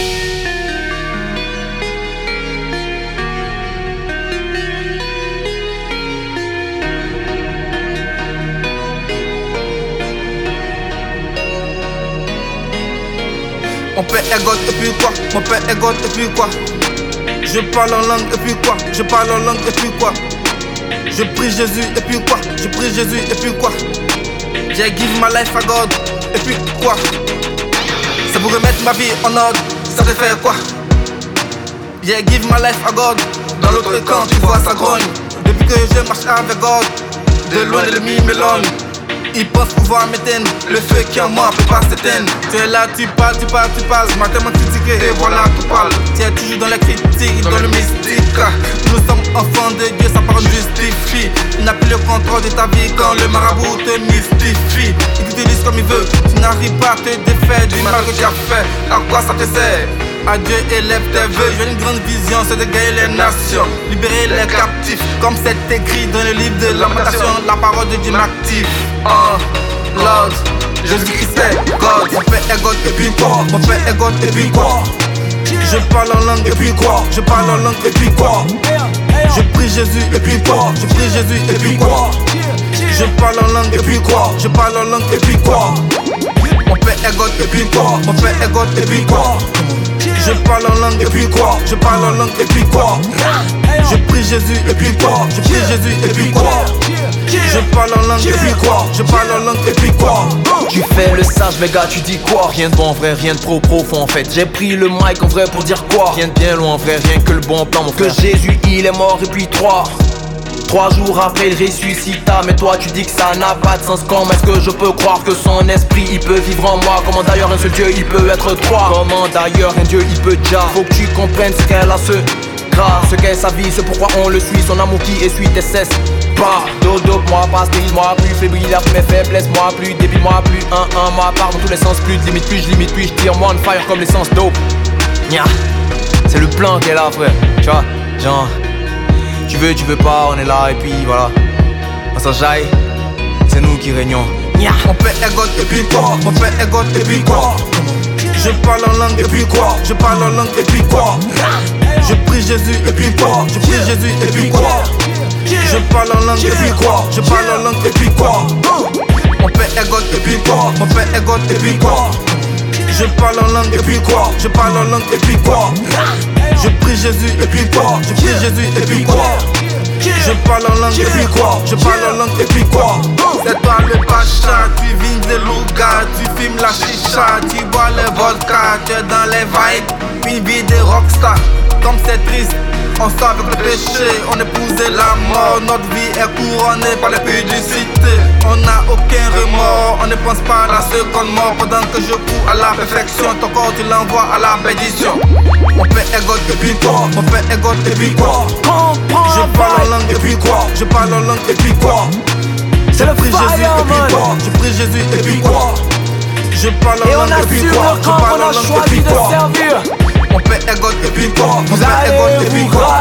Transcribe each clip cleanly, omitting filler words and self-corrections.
Mon père est God et puis quoi? Mon père est God et puis quoi? Je parle en langue et puis quoi? Je parle en langue et puis quoi? Je prie Jésus et puis quoi? Je prie Jésus et puis quoi? J'ai give my life à God et puis quoi? Ça vous remettre ma vie en ordre, ça te fait quoi? J'ai give my life à God. Dans l'autre camp tu vois ça grogne. Depuis que je marche avec God, de loin l'ennemi m'éloigne. Ils pensent pouvoir m'éteindre, le feu qui en moi peut pas s'éteindre. Tu es là, tu parles, je m'as tellement critiqué et voilà tout parle. Tu es toujours dans la critique, dans le mystique. Nous sommes enfants de Dieu, sa parole justifie. Il n'a plus le contrôle de ta vie quand le marabout te mystifie. Il t'utilise comme il veut, tu n'arrives pas à te défaire du mal que tu as fait. À quoi ça te sert? À Dieu élève tes vœux, j'ai une grande vision, c'est de gagner les nations, libérer les captifs, comme c'est écrit dans le livre de Lamentation, la parole de Dieu m'active. Lord, Jésus-Christ est God. Mon père est God et puis quoi? Mon père est God et puis quoi? Je parle en langue et puis quoi? Je parle en langue et puis quoi? Je prie Jésus et puis quoi? Je prie Jésus et puis quoi? Je parle en langue et puis quoi? Je parle en langue et puis quoi? Mon père est God et puis quoi? Mon père est God et puis quoi? Je parle en langue et puis quoi? Je parle en langue et puis quoi? Je prie Jésus et puis quoi? Je prie Jésus et puis quoi? Je parle en langue et puis quoi? Je parle en langue et puis quoi? Tu fais le sage mais gars tu dis quoi? Rien de bon en vrai, rien de trop profond en fait. J'ai pris le mic en vrai pour dire quoi? Rien de bien loin en vrai, rien que le bon plan mon frère. Que Jésus il est mort et puis trois jours après il ressuscita. Mais toi tu dis que ça n'a pas de sens. Comment est-ce que je peux croire que son esprit il peut vivre en moi? Comment d'ailleurs un seul Dieu il peut être trois? Comment d'ailleurs un Dieu il peut déjà? Faut que tu comprennes ce qu'elle a ce grâce, ce qu'est sa vie, c'est pourquoi on le suit. Son amour qui essuie tes cesses. Pas dodo, moi pas stérile, moi plus fébrile, après mes faiblesses, moi plus débile, moi plus moi part dans tous les sens, plus de limite, plus je limite, plus je tire, moi on fire comme l'essence dope. Nya, c'est le plan qu'elle a frère, tu vois, genre tu veux pas, on est là et puis voilà. On s'enjaille, c'est nous qui régnons. Nya. Mon père est God et puis quoi? Mon père est God et puis quoi? Je parle en langue et puis quoi? Je parle en langue et puis quoi? Je prie Jésus et puis quoi? Je prie Jésus et puis quoi? Je parle en langue et puis quoi? Je parle en langue et puis quoi? Mon père est God et puis quoi? Mon père est God et puis quoi? Je parle en langue et puis quoi? Je parle en langue et puis quoi? Je prie Jésus et puis quoi? Je prie Jésus et puis quoi? Je parle en langue et puis quoi? Je parle en langue et puis quoi? C'est toi le pacha, tu vignes des lougas, tu fumes la chicha, tu bois le vodka, tu es dans les vibes, une vie de rockstar. Comme c'est triste, on sort avec le péché, on épousait la mort. Notre vie est couronnée par la pudicité. On n'a aucun remords, on ne pense pas à la seconde mort. Pendant que je cours à la perfection, ton corps tu l'envoies à la perdition. Mon père est God et puis quoi? Mon père est God et puis quoi? Je parle en langue et puis quoi? Je parle en langue et puis quoi? Je prie Jésus et puis quoi? Je prie Jésus et puis quoi? Je parle en langue et puis quoi? Je parle en langue et puis quoi? Mon père est God et puis quoi? Mon père est God et puis quoi?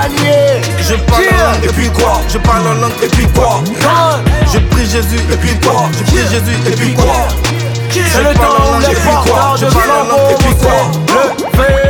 Je parle en langue et puis quoi? Je parle en langue et puis quoi? Je prie Jésus et puis quoi? Je prie Jésus et puis quoi? Je parle en langue et puis quoi? Je parle en langue et puis quoi?